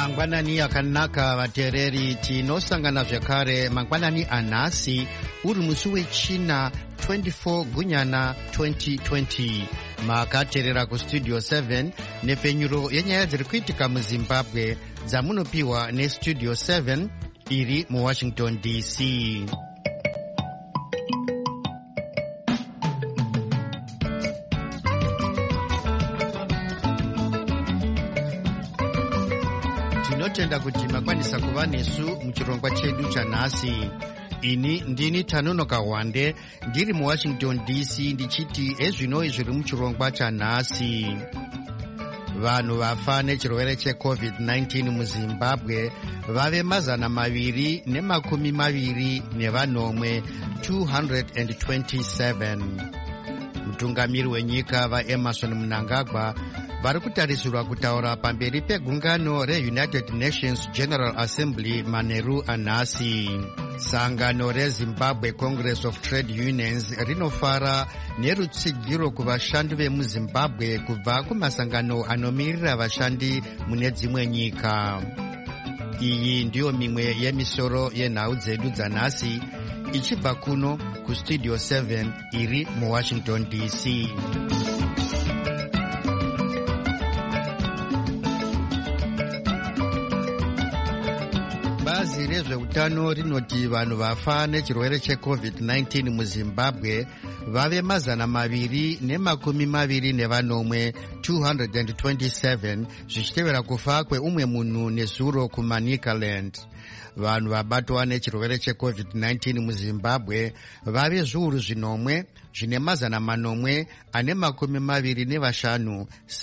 mangwanani akanaka vateereri, tinosangana zvekare mangwanani anhasi uri musi wechina 24 gunyana 2020. makateerera kustudio 7 nepfenyuro yenyaya dziri kuitika muzimbabwe dzamunopiwa nestudio 7 iri muwashington dc. tinotenda kuti makwanisa kuva nesu muchirongwa chedu chanhasi. ini ndini Tanonoka Wande ndiri muwashington dc ndichiti ezvinoi zviri muchirongwa chanhasi. vanhu vafa nechirwere cheCovid-19 muzimbabwe vave 227 227. mutungamiri wenyika vaEmmerson Mnangagwa vari kutarisirwa kutaura pamberi pegungano reUnited Nations General Assembly manheru anhasi. sangano reZimbabwe Congress of Trade Unions rinofara nerutsigiro kuvashandi vemuzimbabwe kubva kumasangano anomirira vashandi mune dzimwe nyika. iyi ndiyo mimwe yemisoro yenhau dzedu dzanhasi ichibva kuno kustudio 7 iri muwashington dc. bazi rezveutano rinoti vanhu vafa nechirwere cheCovid-19 muzimbabwe vave 227 227 zvichitevera kufa kweumwe munhu nezuro kuManicaland. vanhu vabatwa nechirwere cheCovid-19 muzimbabwe vave zviuru zvinomwe zvine 725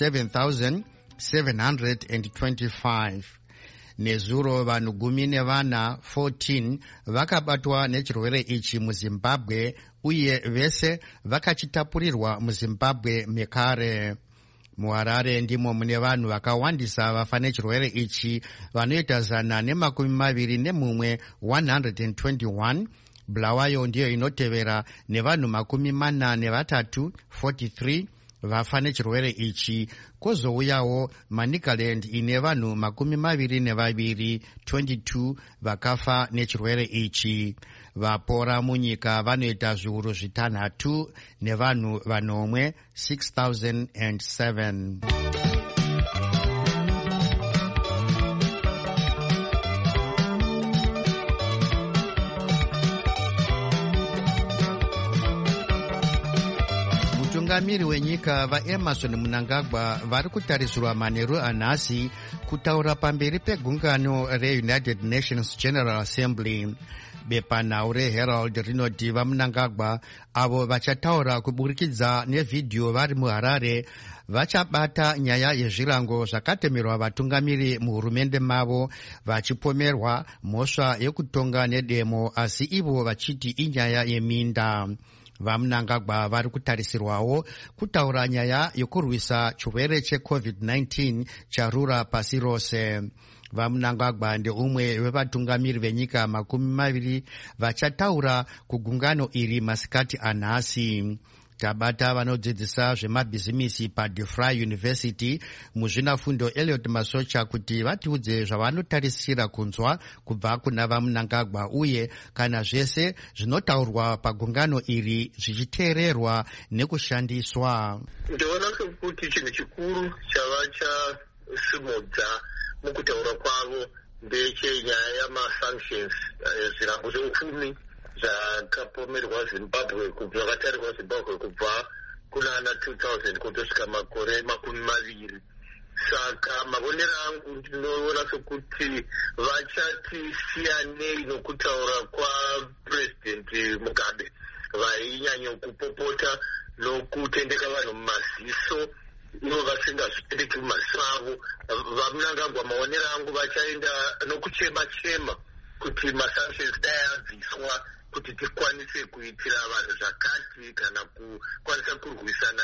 7,725. nezuro vanhu 14 vakabatwa nechirwere ichi muzimbabwe uye vese vakachitapurirwa muzimbabwe mekare. muharare ndimo mune vanhu vakawandisa vafa nechirwere ichi vanoita 121 121. bulawayo ndiyo inotevera nevanhu 43 43 vafa nechirwere ichi. kwozouyawo Manicaland ine vanhu 22 22 vakafa nechirwere ichi. vapora munyika vanoita zviuru 6 nevanhu 6007. mutungamiri wenyika vaEmmerson Mnangagwa vari kutarisirwa manheru anhasi kutaura pamberi pegungano reUnited Nations General Assembly. bepanhau reHerald rinoti vaMnangagwa avo vachataura kuburikidza nevhidhiyo vari muHarare vachabata nyaya yezvirango zvakatemerwa vatungamiri muhurumende mavo vachipomerwa mhosva yekutonga nedemo, asi ivo vachiti inyaya yeminda. vaMnangagwa vari kutarisirwawo kutaura nyaya yokurwisa chirwere cheCovid-19 charura pasi rose. vaMnangagwa ndeumwe wevatungamiri venyika 20 vachataura kugungano iri masikati anhasi. tabata vanodzidzisa zvemabhizimisi paDeFry University muzvinafundo Elliot Masocha kuti vatiudze zvavanotarisira kunzwa kubva kuna vaMnangagwa uye kana zvese zvinotaurwa pagungano iri zvichiteererwa nekushandiswa. ndinoona sekuti chinhu chikuru chavachasimudza mukutaura kwavo ndechenyaya yamasanctions, zvirango zveupfumi zvakapomerwa Zimbabwe zvakatarirwa Zimbabwe kubva kunana 2000 kutosvika makore 20. saka mavonero angu ndinoona sekuti vachati siyanei nokutaura kwaPresident Mugabe vainyanya kupopota nokutendeka vanhu mumaziso ivo vasingazvitendeki mumaziso avo. vaMnangagwa maonero angu vachaenda nokuchema-chema kuti masanctions dai abviswa kuti tikwanise kuitira vanhu zvakati kana kukwanisa kurwisana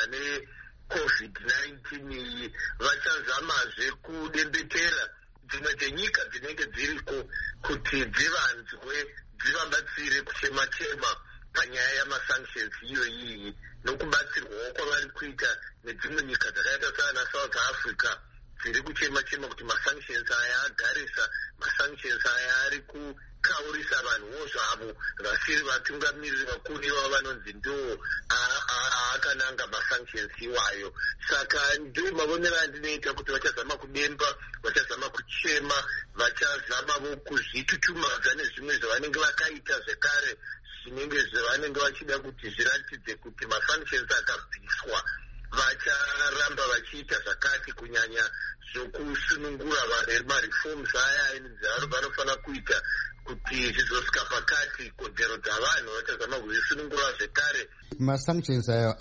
neCovid-19 iyi. vachazamazve kudembetera dzimwe dzenyika dzinenge dziriko kuti dzivanzwe dzivabatsire kuchema-chema panyaya yamasanctions iyo iyi nokubatsirwawo kwavari kuita nedzimwe nyika dzakaita sana South Africa dziri kuchema-chema kuti masanctions aya agarisa, masanctions aya ari kukaurisa vanhuwo zvavo vasiri vatungamiriri vakuru ivavo vanonzi ndo akananga masanctions iwayo. Saka ndo mavonero andinoita kuti vachazama kudemba, vachazama kuchema, vachazamavo kuzvitutumadza nezvimwe zvavanenge vakaita zvekare, zvinenge zvavanenge vachida kuti zviratidze kuti masanctions akabviswa. Vacharamba vachiita zvakati, kunyanya zvokusunungura mareforms aya vanofana kuita kuti zvizosvika pakati kodzero dzavanhu, vachazama kuzvisunungura zvekare. Masanctions ayo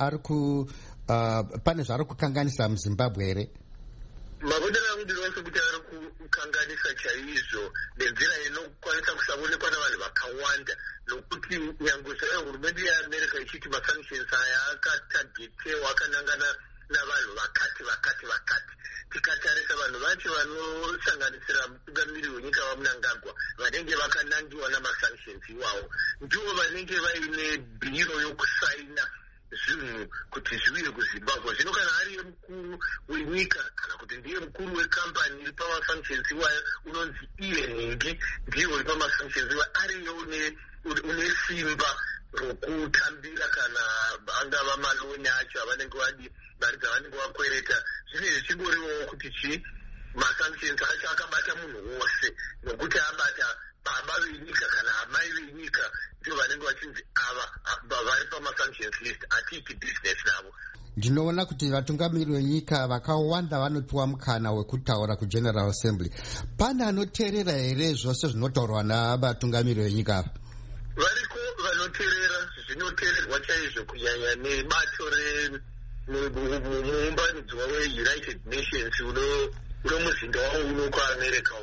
pane zvari kukanganisa muZimbabwe here? Mavonero angu ndinoona sekuti ari kukanganisa chaizvo nenzira inokwanisa kusaonekwa navanhu vakawanda, nokuti nyange zvaiyo hurumende yeAmerica ichiti masanctions aya akatagetewa akanangana navanhu vakati. Tikatarisa vanhu vacho vanosanganisira mutungamiri wenyika vaMnangagwa vanenge vakanangiwa namasanctions iwawo ndivo vanenge vaine bhiro yokusaina zvinhu kuti zviuye kuZimbabwe. Zvino kana ariye mukuru wenyika kana kuti ndiye mukuru wekambani iri pamasanctions iwayo unonzi iye nhingi ndiye uri pamasanctions iwayo, ariyo une simba rokutambira kana angava maloni acho avanenge vadi mari dzavanenge vakwereta. Zvinezvi zvichingoriwo kuti masanctions acho akabata munhu wose, nokuti abata baba venyika kana amai venyika ndio vanenge vachinzi ava vari pamasanctions list, atiiti business navo. Ndinoona kuti vatungamiri venyika vakawanda vanopiwa mukana wekutaura kuGeneral Assembly. Pane anoteerera here zvose zvinotaurwa navatungamiri venyika ava? Variko vanoteerera, zvinoteererwa chaizvo, kunyanya nebato muunganodzwa weUnited Nations unomuzinda wawo uno kuAmerica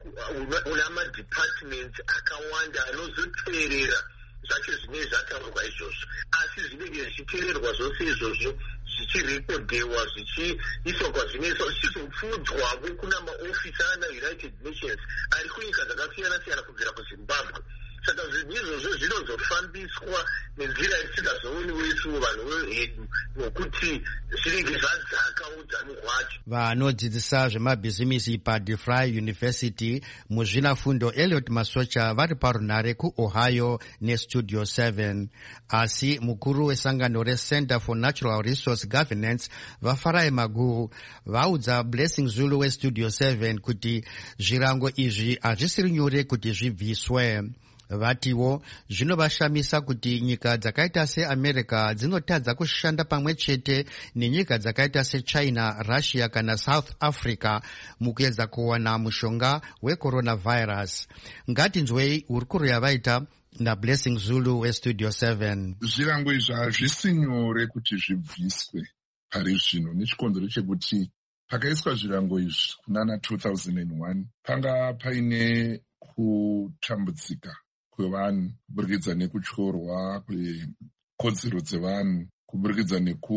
una madepartments akawanda anozoteerera zvacho zvinenge zvataurwa izvozvo, asi zvinenge zvichiteererwa zvose izvozvo zvichirekodhewa, zvichiiswa kwazvinoiswa, zvichizopfudzwavo kuna maofisi anaUnited Nations ari kunyika dzakasiyana-siyana kubvira kuZimbabwe. Saka zvinhu izvozvo zvinozofambiswa nenzira isingazooniwo isuwo vanhu vedu, nokuti zvinenge zvadzaka udzano hwacho. Vanodzidzisa zvemabhizimisi paDeFry University muzvinafundo Elliot Masocha vari parunhare kuOhio neStudio 7, asi mukuru wesangano reCenter for Natural Resource Governance vaFarai Magu vaudza Blessing Zulu weStudio 7 kuti zvirango izvi hazvisiri nyore kuti zvibviswe. Vatiwo zvinovashamisa kuti nyika dzakaita seAmerica dzinotadza kushanda pamwe chete nenyika dzakaita seChina, Russia kana South Africa mukuedza kuwana mushonga wecoronavirus. Ngatinzwei hurukuro yavaita naBlessing Zulu weStudio 7. Zvirango izvi hazvisi nyore kuti zvibviswe pari zvino, nechikonzero chekuti pakaiswa zvirango izvi kunana 2001 panga paine kutambudzika kwevanhu kuburikidza nekutyorwa kwekodzero dzevanhu, kuburikidza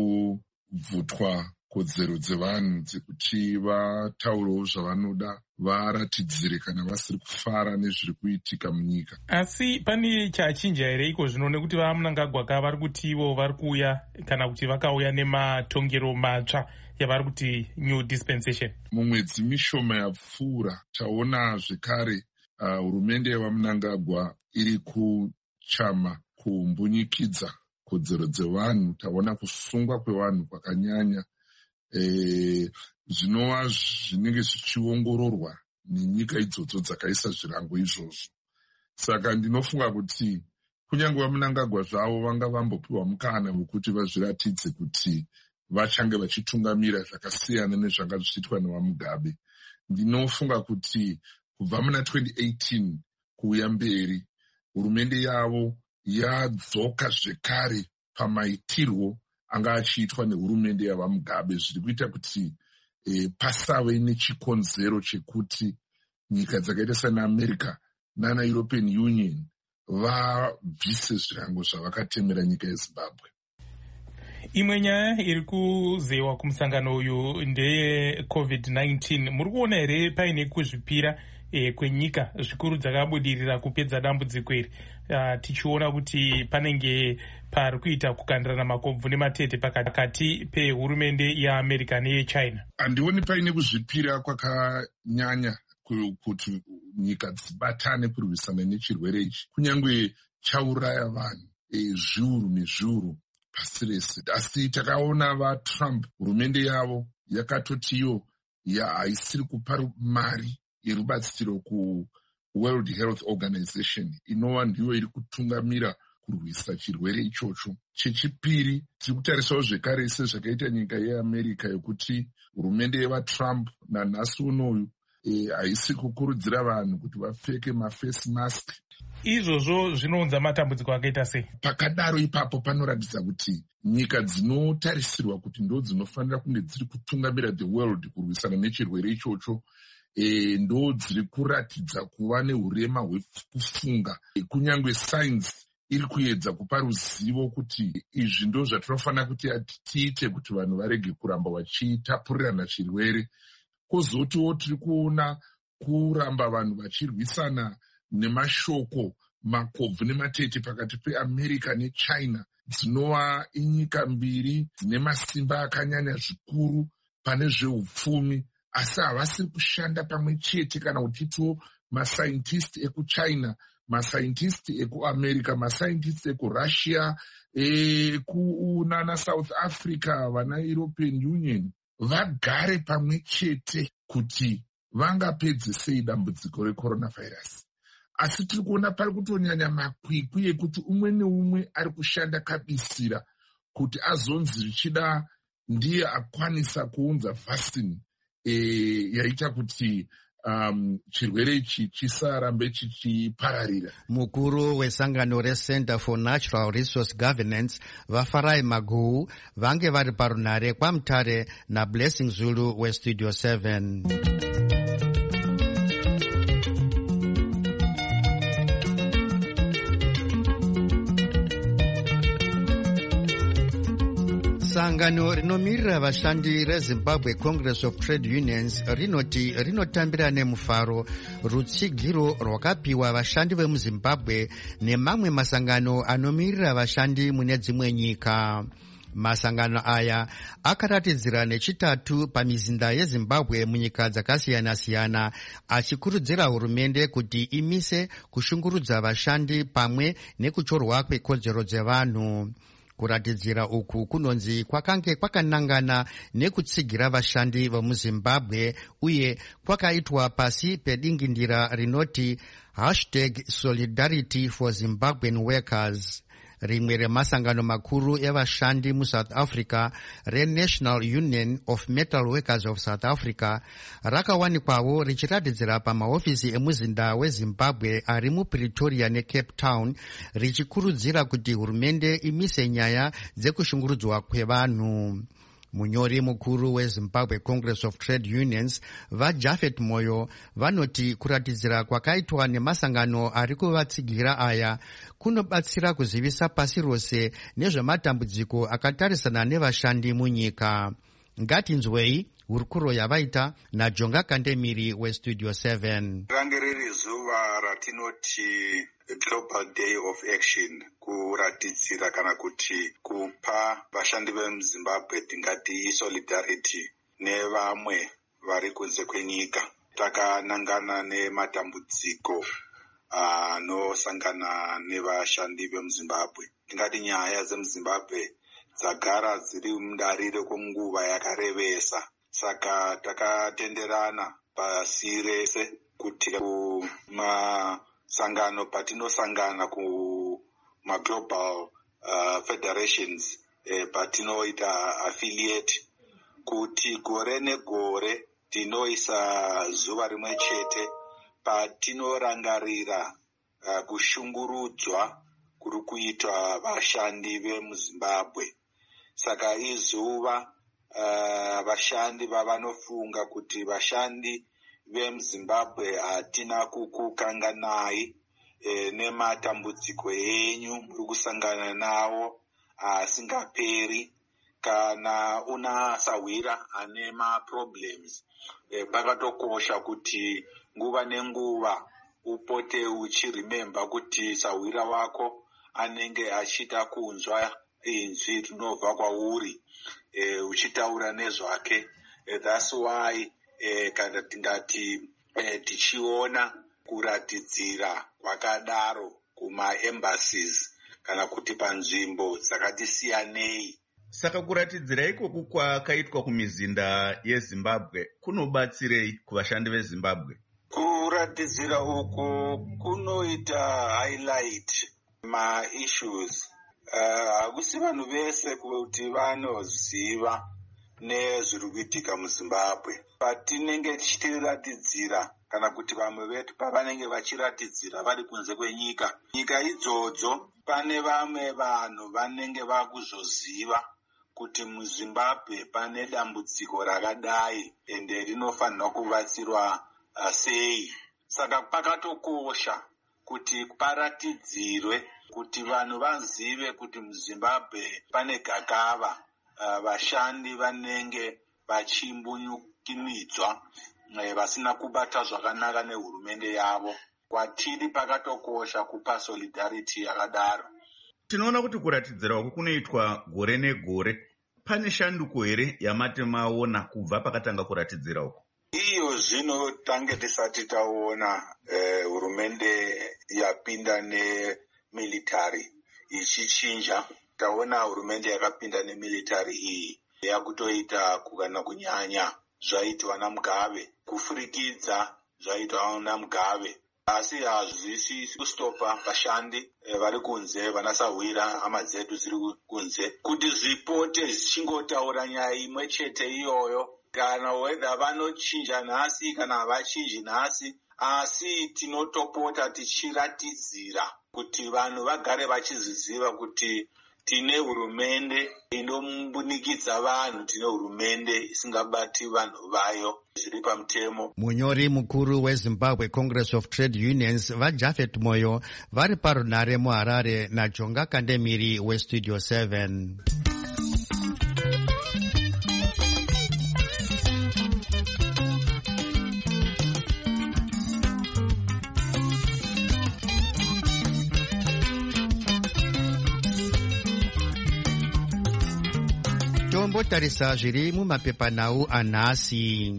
nekubvutwa kodzero dzevanhu dzekuti vataurewo zvavanoda, varatidzire kana vasiri kufara nezviri kuitika munyika. Asi pane chachinja here iko zvino, nekuti vaMnangagwa vari kuti ivo vari kuuya kana kuti vakauya nematongero matsva yavari kuti new dispensation. Mumwedzi mishoma yapfuura taona zvekare hurumende yevaMnangagwa iri kuchama kumbunyikidza kodzero dzevanhu. Taona kusungwa kwevanhu kwakanyanya, zvinova zvinenge zvichiongororwa nenyika idzodzo dzakaisa zvirango izvozvo. Saka ndinofunga kuti kunyange vaMnangagwa zvavo vanga vambopiwa mukana wekuti vazviratidze kuti vachange vachitungamira zvakasiyana nezvanga zvichiitwa nevaMugabe. Ndinofunga kuti kubva muna 2018 kuuya mberi hurumende yavo yadzoka zvekare pamaitirwo anga achiitwa nehurumende yavaMugabe, zviri kuita kuti pasave nechikonzero chekuti nyika dzakaita seAmerica nana European Union vabvise zvirango zvavakatemera nyika yeZimbabwe. Imwe nyaya iri kuzewa kumusangano uyu ndeye COVID-19. Muri kuona here paine kuzvipira kwenyika zvikuru dzakabudirira kupedza dambudziko iri, tichiona kuti panenge pari kuita kukandirana makobvu nematete pakati pehurumende yeAmerica neyechina. Handioni paine kuzvipira kwakanyanya kuti nyika dzibatane kurwisana nechirwere ichi, kunyange chauraya vanhu zviuru nezviuru pasi rese. Asi takaona vaTrump, hurumende yavo yakatotiyo haisiri kupa mari yerubatsiro kuWorld Health Organization inova ndiyo iri kutungamira kurwisa chirwere ichocho. Chechipiri, tiri kutarisawo zvekare sezvakaita nyika yeAmerica yokuti hurumende yevaTrump nanhasi unoyu haisi kukurudzira vanhu kuti vapfeke mafesi mask. Izvozvo zvinounza matambudziko akaita sei? Pakadaro ipapo panoratidza kuti nyika dzinotarisirwa kuti ndo dzinofanira kunge dziri kutungamira the world kurwisana nechirwere ichocho, ndo dziri kuratidza kuva neurema hwekufunga, kunyange science iri kuedza kupa ruzivo kuti izvi ndo zvatinofanira kuti tiite kuti vanhu varege kuramba vachitapurirana chirwere. Kozotiwo tiri kuona kuramba vanhu vachirwisana nemashoko makobvu nematete pakati peAmerica nechina, dzinova inyika mbiri dzine masimba akanyanya zvikuru pane zveupfumi, asi havasiri kushanda pamwe chete. Kana kutitiwo masaintisti ekuchina, masaintisti ekuAmerica, masaintisti ekurussia, kunana South Africa, vana European Union vagare pamwe chete kuti vangapedze sei dambudziko recoronavirus. Asi tiri kuona pari kutonyanya makwikwi ekuti umwe neumwe ari kushanda kabisira kuti azonzi zvichida ndiye akwanisa kuunza vaccine yaita kuti chirwere ichi chisarambe chichipararira. Mukuru wesangano reCenter for Natural Resource Governance vaFarai Maguwu vange vari parunare kwaMutare naBlessing Zulu weStudio 7. Sangano rinomirira vashandi reZimbabwe Congress of Trade Unions rinoti rinotambira nemufaro rutsigiro rwakapiwa vashandi vemuZimbabwe nemamwe masangano anomirira vashandi mune dzimwe nyika. Masangano aya akaratidzira nechitatu pamizinda yeZimbabwe munyika dzakasiyana-siyana achikurudzira hurumende kuti imise kushungurudza vashandi pamwe nekuchorwa kwekodzero dzevanhu. Kuratidzira uku kunonzi kwakange kwakanangana nekutsigira vashandi vemuZimbabwe uye kwakaitwa pasi pedingindira rinoti #Solidarity for Zimbabwean Workers. Rimwe remasangano makuru evashandi muSouth Africa reNational Union of Metal Workers of South Africa rakawanikwawo richiratidzira pamahofisi emuzinda weZimbabwe ari muPretoria neCape Town richikurudzira kuti hurumende imise nyaya dzekushungurudzwa kwevanhu. Munyori mukuru weZimbabwe Congress of Trade Unions vaJafet Moyo vanoti kuratidzira kwakaitwa nemasangano ari kuvatsigira aya kunobatsira kuzivisa pasi rose nezvematambudziko akatarisana nevashandi munyika. Ngatinzwei hurukuro yavaita naJonga Kandemiri weStudio 7. Range riri zuva ratinoti Global Day of Action, kuratidzira kana kuti kupa vashandi vemuZimbabwe tingati solidarity nevamwe vari kunze kwenyika. Takanangana nematambudziko anosangana nevashandi vemuZimbabwe. Tingati nyaya dzemuZimbabwe dzagara dziri mundariro kwenguva yakarevesa. Saka takatenderana pasi rese kuti sangano patinosangana kumaglobal federations patinoita affiliate kuti gore negore tinoisa zuva rimwe chete patinorangarira kushungurudzwa kuri kuitwa vashandi vemuZimbabwe. Saka izuva vashandi vavanofunga kuti vashandi vemuZimbabwe hatina kukukanganai nematambudziko enyu muri kusangana nawo asingaperi. Kana unasawira ane maproblems, pakatokosha kuti nguva nenguva upote uchirememba kuti sawira wako anenge achida kunzwa inzwi rinobva kwauri, uchitaura nezvake. That's why kana tingati tichiona kuratidzira kwakadaro kuma-embassies kana kuti panzvimbo dzakatisiyanei. Saka kuratidzira ikoko kwakaitwa kumizinda yeZimbabwe kunobatsirei kuvashandi veZimbabwe? Kuratidzira uku kunoita highlight ma-issues. Hakusi vanhu vese kuti vanoziva nezviri kuitika muZimbabwe. Patinenge tichiratidzira kana kuti vamwe vetu pavanenge vachiratidzira vari kunze kwenyika, nyika idzodzo pane vamwe vanhu vanenge vakuzoziva kuti muZimbabwe pane dambudziko rakadai ende rinofanirwa kubatsirwa sei. Saka pakatokosha kuti paratidzirwe kuti vanhu vazive kuti muZimbabwe pane gakava, vashandi vanenge vachimbunyukinidzwa vasina kubata zvakanaka nehurumende yavo. Kwatiri pakatokosha kupa solidarity yakadaro. Tinoona kuti kuratidzira uku kunoitwa gore negore. Pane shanduko here yamati maona kubva pakatanga kuratidzira uku? Iyo zvino tange tisati taona hurumende yapinda nemilitary ichichinja. Taona hurumende yakapinda nemilitary iyi yakutoita kukana kunyanya zvaitwa naMugabe, kufurikidza zvaitwa naMugabe. Asi hazvisi kustopa vashandi vari kunze, vanasawira hama dzedu dziri kunze, kuti zvipote zvichingotaura nyaya imwe chete iyoyo, kana whether vanochinja nhasi kana havachinji nhasi. Asi tinotopota tichiratidzira kuti vanhu vagare vachiziziva kuti tine hurumende inombunikidza vanhu, tine hurumende isingabati vanhu vayo zviri pamutemo. Munyori mukuru weZimbabwe Congress of Trade Unions vaJafet Moyo vari parunare muHarare naJonga Kandemiri weStudio 7. Tombotarisa zviri mumapepanhau anhasi.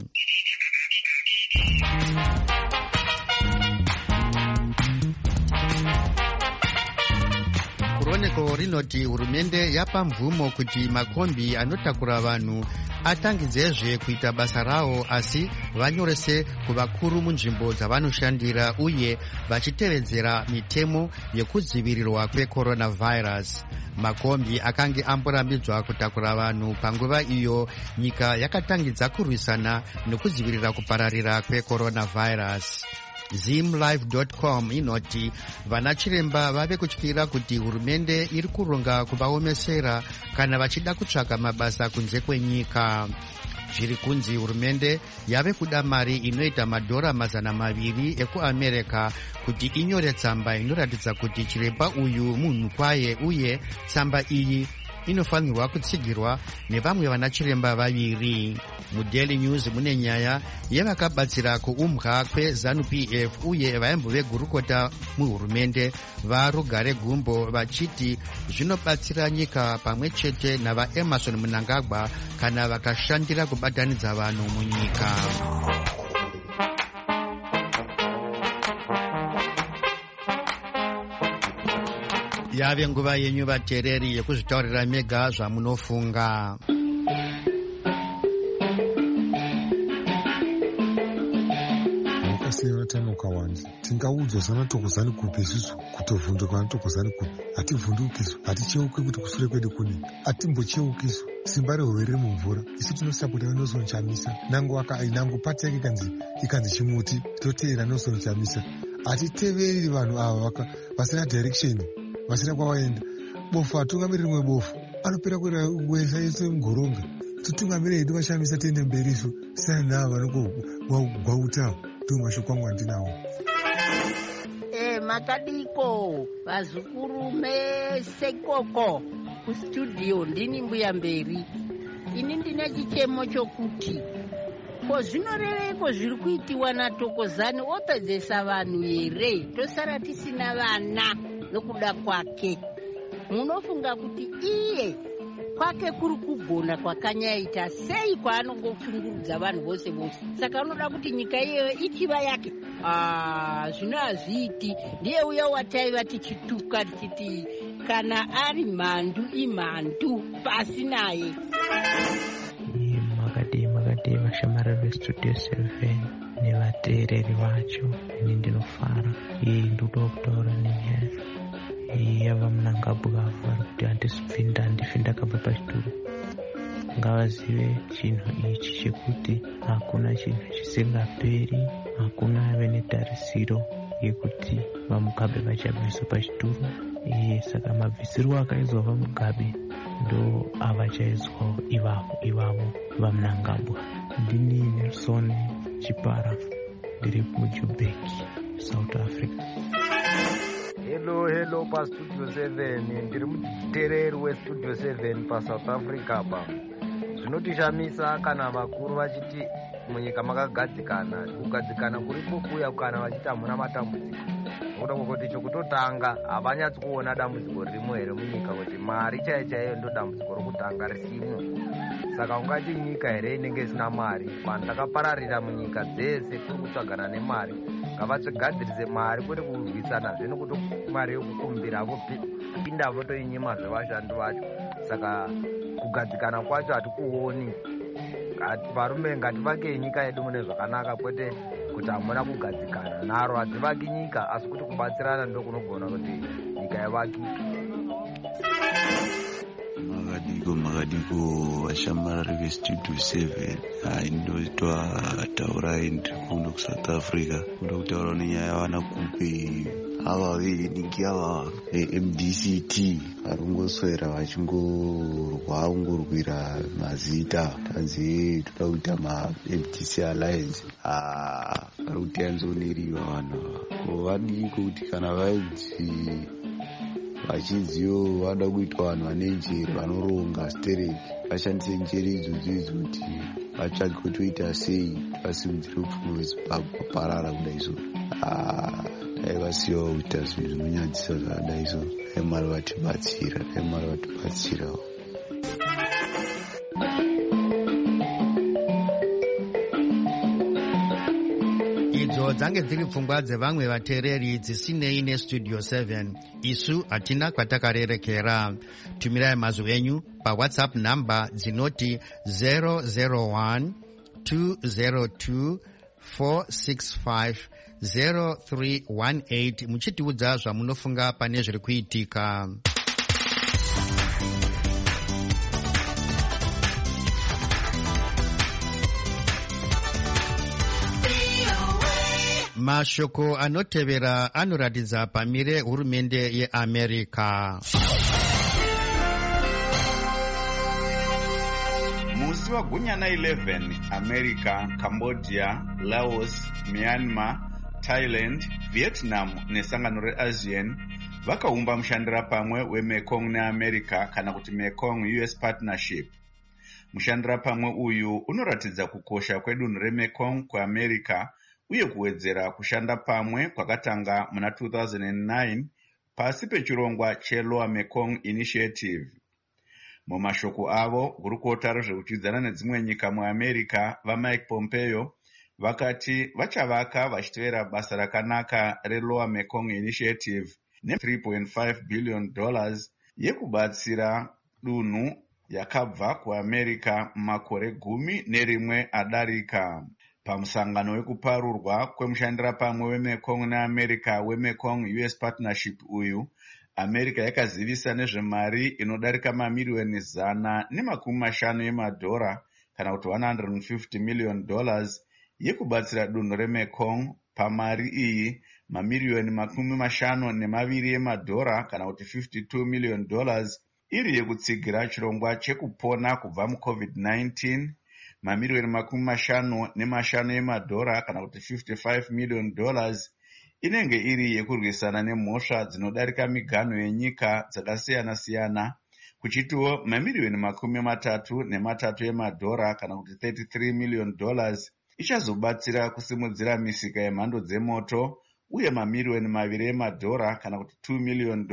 Chronicle rinoti hurumende yapa mvumo kuti makombi anotakura vanhu atangidzezve kuita basa rawo, asi vanyorese kuvakuru munzvimbo dzavanoshandira uye vachitevedzera mitemo yekudzivirirwa kwecoronavirus. Makombi akange amborambidzwa kutakura vanhu panguva iyo nyika yakatangidza kurwisana nekudzivirira kupararira kwecoronavirus. Zimlive.com inoti vana chiremba vave kutyira kuti hurumende iri kuronga kuvaomesera kana vachida kutsvaka mabasa kunze kwenyika. Zviri kunzi hurumende yave kuda mari inoita $200 million ekuAmerica kuti inyore tsamba inoratidza kuti chiremba uyu munhu kwaye, uye tsamba iyi inofanirwa kutsigirwa nevamwe vana chiremba 2. MuDaily News mune nyaya yevakabatsira kuumbwa kweZANU-PF uye vaimbo vegurukota muhurumende vaRugare Gumbo vachiti zvinobatsira nyika pamwe chete navaEmerson Mnangagwa kana vakashandira kubatanidza vanhu munyika. Yave nguva yenyu vateereri yekuzvitaurira mega zvamunofunga. Wakasiyana ukawanda tingaudzwa sana tokozani kupi isusu kutovhunduka tokozani kupi hativhundukisu haticheuki kuti kusure kwedu kune hatimbocheukisu simba rehove riri mumvura isu tinosapota nosonochamisa nangu pati yake ikanzi chimuti toteera nosonochamisa hatiteveri vanhu ava vasina direction vasina kwavaenda bofu hatungamiri rimwe bofu anopera kuwesa yese mugoronga titungamire hedu vashamisa tiende mberi isu sina navo vanogwautawo tumashukwangwa ndinawo. Makadiko vazukuru mesekoko kustudio ndini mbuya mberi. Ini ndine chichemo chokuti ko zvinoreveiko zviri kuitiwa naThokozani opedzesa vanhu here? Tosara tisina vana nokuda kwake. Munofunga kuti iye kwake kuri kugona kwakanyaita sei kwaanongoshungurudza vanhu vose vose? Saka unoda kuti nyika iyeyo ichiva yake? Zvino hazviiti. Ndiye uya wataiva tichituka tichiti kana ari mhandu imhandu pasi naye. Makade vashamara vestudio 7 nevateereri vacho, ini ndinofara. Ndoda kutaura nenyaya yava munangabwavu vari kuti handifinde akabva pachituro. Ngavazive chinhu ichi chekuti hakuna chinhu chisingaperi, hakuna ave netarisiro yekuti vamugabe vachabviswa pachituro. Saka mabvisirwo akaizwa vamugabe ndo avachaizwawo ivavo vamunangabwa. Ndini Nelson Chipara, ndiri muJuburg, South Africa. Hello paStudio 7, ndiri muteereri weStudio 7 paSouth Africa pa. Zvinotishamisa kana vakuru vachiti munyika makagadzikana, kugadzikana kuripo kuya kana vachiti hamuna matambudziko. Nokuda kwokuti chokutotanga havanyatsi kuona dambudziko ririmo here munyika, kuti mari chaiyo ndo dambudziko rokutanga risimo. Saka ungati nyika here inenge isina mari? Vanhu takapararira munyika dzese kuri kutsvagana nemari. Ngavatsigadzirise mari kwete kurwisana zvino kuti mari yokukumbira vopinda votoinyima zvevashandi vacho. Saka kugadzikana kwacho hatikuoni. Varume ngativake nyika yedu mune zvakanaka, kwete kuti hamuna kugadzikana. Nharo hadzivaki nyika, asi kuti kubatsirana ndo kunogona kuti nyika yavakike. Makadiko vashamarari veStudio 7. Ndotwa taurai ndiri kuno kuSouth Africa. Kuda kutaura nenyaya yavanakupe ava veningi ava MDCT varongoswera vachingorwira mazita. Tanzi toda kuita maMDC Alliance. Vari kuti yanzoneriwa vanhu ava. Vadiko kuti kana vachinziwo vada kuitwa vanhu vane njere vanoronga stereki, vashandise njere idzodzo kuti vatsvage kuti voita sei vasimudzire upfumi hweZimbabwe parara kudai izvo. Dai vasiyawo kuita zvinhu zvinonyadzisa zvakadai izvo. Dai Mwari vatibatsirawo. Idzo dzange dziri pfungwa dzevamwe vateereri dzisinei neStudio 7. Isu hatina kwatakarerekera. Tumirai mazwi enyu paWhatsApp namba dzinoti 001 202 465 0318 muchitiudza zvamunofunga pane zviri kuitika. Mashoko anotevera anoratidza pamire hurumende yeAmerica. Musi wagunyana 11 America, Cambodia, Laos, Myanmar, Thailand, Vietnam nesangano reASEAN vakaumba mushandira pamwe weMekong neAmerica kana kuti Mekong US Partnership. Mushandira pamwe uyu unoratidza kukosha kwedunhu reMekong kuAmerica uye kuwedzera kushanda pamwe kwakatanga muna 2009 pasi pechirongwa cheLower Mekong Initiative. Mumashoko avo, gurukota rezvekuchidzana nedzimwe nyika muAmerica vaMike Pompeo vakati vachavaka vachitevera basa rakanaka reLower Mekong Initiative ne$3.5 billion yekubatsira dunhu yakabva kuAmerica makore 11 adarika. Pamusangano wekuparurwa kwemushandira pamwe weMekong neAmerica weMekong US Partnership uyu, America yakazivisa nezvemari inodarika mamiliyoni $150 kana kuti $150 million yekubatsira dunhu reMekong. Pamari iyi mamiliyoni $52 kana kuti $52 million iri yekutsigira chirongwa chekupona kubva muCovid-19, mamiliyoni $55 kana kuti $55 million inenge iri yekurwisana nemhosva dzinodarika miganho yenyika dzakasiyana-siyana, kuchitiwo mamiliyoni $33 kana kuti $33 million ichazobatsira kusimudzira misika yemhando dzemoto uye mamiriyoni 2 emadhora kana kuti $2 million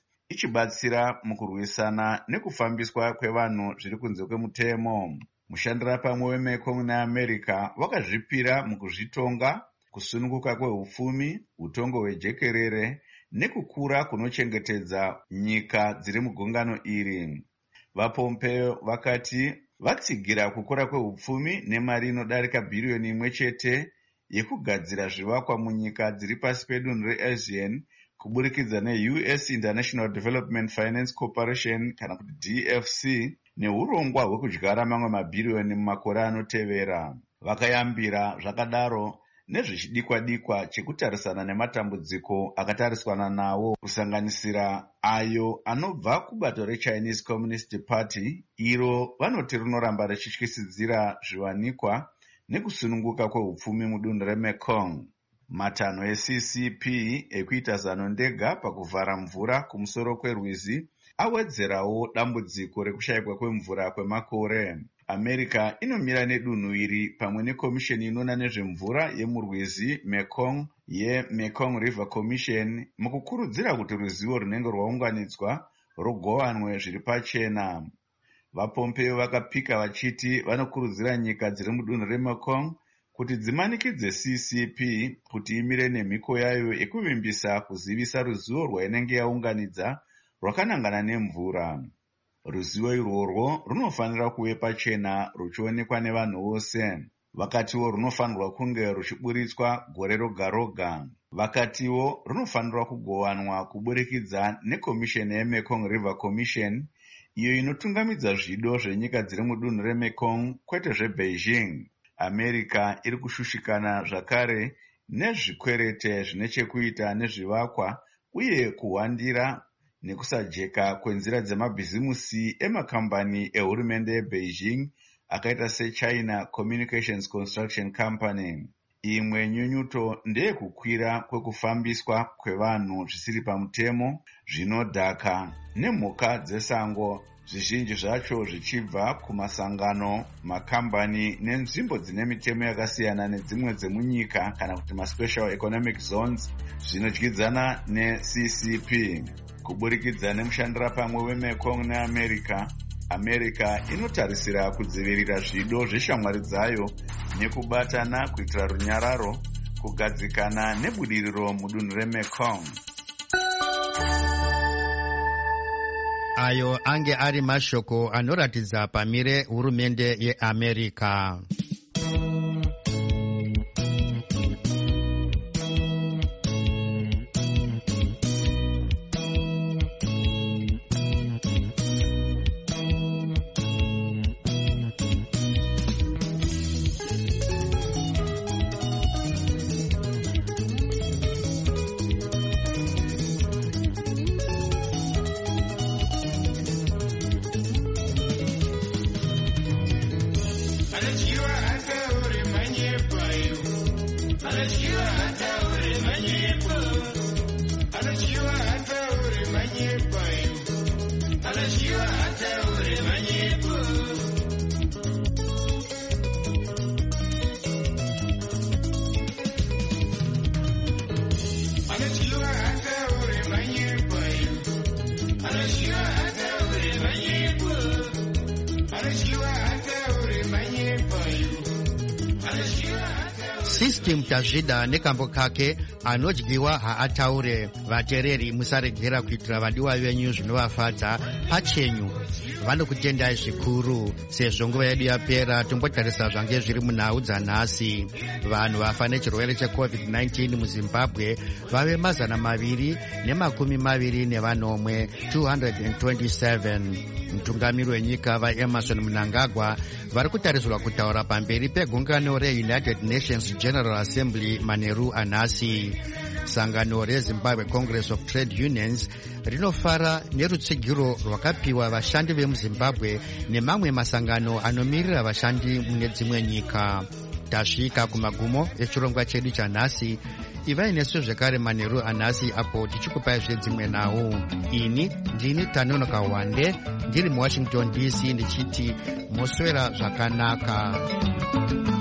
ichibatsira mukurwisana nekufambiswa kwevanhu zviri kunze kwemutemo. Mushandira pamwe weMekong neAmerica wakazvipira mukuzvitonga, kusununguka kwehupfumi, utongo hwejekerere nekukura kunochengetedza nyika dziri mugungano iri. VaPompeo vakati vatsigira kukura kwehupfumi nemari inodarika bhiriyoni 1 chete yekugadzira zvivakwa munyika dziri pasi pedunhu reASEAN kuburikidza neUS International Development Finance Corporation kana kuti DFC neurongwa hwekudyara mamwe mabhiriyoni mumakore anotevera. Vakayambira zvakadaro nezvichidikwa-dikwa chekutarisana nematambudziko akatariswana nawo, kusanganisira ayo anobva kubato reChinese Communist Party iro vanoti rinoramba richityisidzira zviwanikwa nekusununguka kwehupfumi mudunhu reMekong. Matanho eCCP ekuita zano ndega pakuvhara mvura kumusoro kwerwizi awedzerawo dambudziko rekushayikwa kwemvura kwemakore. America inomira nedunhu iri pamwe nekomisheni inoona nezvemvura yemurwizi Mekong yeMekong River Commission mukukurudzira kuti ruzivo runenge rwaunganidzwa rugowanwe zviri pachena. VaPompeo vakapika vachiti vanokurudzira nyika dziri mudunhu reMekong kuti dzimanikidze CCP kuti imire nemhiko yayo yekuvimbisa kuzivisa ruzivo rwainenge yaunganidza rwakanangana nemvura. Ruzivo irworwo runofanira kuve pachena ruchionekwa nevanhu vose. Vakatiwo runofanirwa kunge ruchiburitswa gore roga roga. Vakatiwo runofanirwa kugowanwa kuburikidza nekomisheni yeMekong River Commission iyo inotungamidza zvido zvenyika dziri mudunhu reMekong kwete zveBeijing. America iri kushushikana zvakare nezvikwerete zvine chekuita nezvivakwa uye kuhwandira nekusajeka kwenzira dzemabhizimusi emakambani ehurumende yeBeijing akaita seChina Communications Construction Company. Imwe nyunyuto ndeyekukwira kwekufambiswa kwevanhu zvisiri pamutemo, zvinodhaka nemhuka dzesango, zvizhinji zvacho zvichibva kumasangano, makambani nenzvimbo dzine mitemo yakasiyana nedzimwe dzemunyika kana kuti maSpecial Economic Zones zvinodyidzana neCCP. Kuburikidza nemushandira pamwe weMekong neAmerica, America inotarisira kudzivirira zvido zveshamwari dzayo nekubatana kuitira runyararo, kugadzikana nebudiriro mudunhu reMekong. Ayo ange ari mashoko anoratidza pamire hurumende yeAmerica. System tazvida nekambo kake anodyiwa haataure. Vateereri musaregera kuitira vadiwa venyu zvinovafadza pachenyu. Vanokutendai zvikuru. Sezvo nguva yedu yapera, tombotarisa zvange zviri munhau dzanhasi. Vanhu vafa nechirwere cheCovid-19 muZimbabwe vave 227 227. Mutungamiri wenyika vaEmerson Mnangagwa vari kutarisirwa kutaura pamberi pegungano reUnited Nations General Assembly manheru anhasi. Sangano reZimbabwe Congress of Trade Unions rinofara nerutsigiro rwakapiwa vashandi vemuZimbabwe nemamwe masangano anomirira vashandi mune dzimwe nyika. Tasvika kumagumo echirongwa chedu chanhasi. Ivai nesu zvekare manheru anhasi apo tichikupai zvedzimwe nhau. Ini ndini Tanonoka Wande ndiri muWashington DC ndichiti moswera zvakanaka.